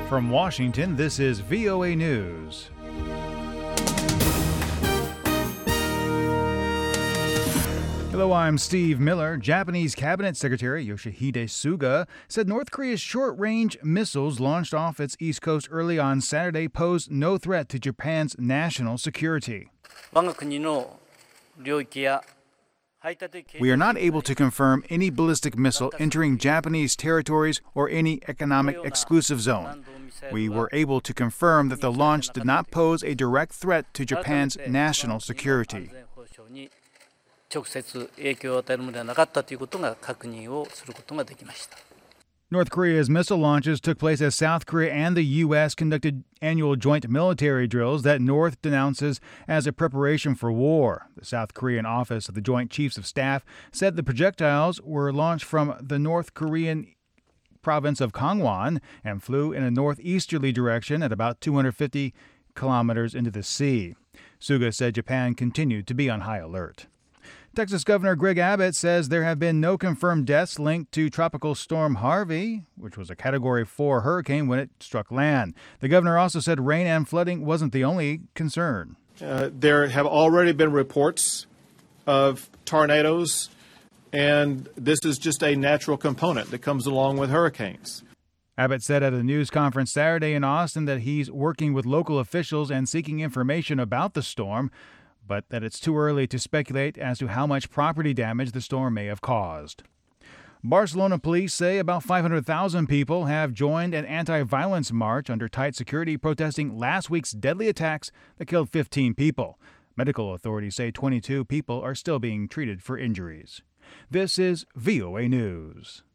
From Washington, this is VOA News. Hello, I'm Steve Miller. Japanese Cabinet Secretary Yoshihide Suga said North Korea's short-range missiles launched off its east coast early on Saturday posed no threat to Japan's national security. We are not able to confirm any ballistic missile entering Japanese territories or any economic exclusive zone. We were able to confirm that the launch did not pose a direct threat to Japan's national security. North Korea's missile launches took place as South Korea and the U.S. conducted annual joint military drills that North denounces as a preparation for war. The South Korean Office of the Joint Chiefs of Staff said the projectiles were launched from the North Korean province of Gangwon and flew in a northeasterly direction at about 250 kilometers into the sea. Suga said Japan continued to be on high alert. Texas Governor Greg Abbott says there have been no confirmed deaths linked to Tropical Storm Harvey, which was a Category 4 hurricane when it struck land. The governor also said rain and flooding wasn't the only concern. There have already been reports of tornadoes, and this is just a natural component that comes along with hurricanes. Abbott said at a news conference Saturday in Austin that he's working with local officials and seeking information about the storm, but that it's too early to speculate as to how much property damage the storm may have caused. Barcelona police say about 500,000 people have joined an anti-violence march under tight security protesting last week's deadly attacks that killed 15 people. Medical authorities say 22 people are still being treated for injuries. This is VOA News.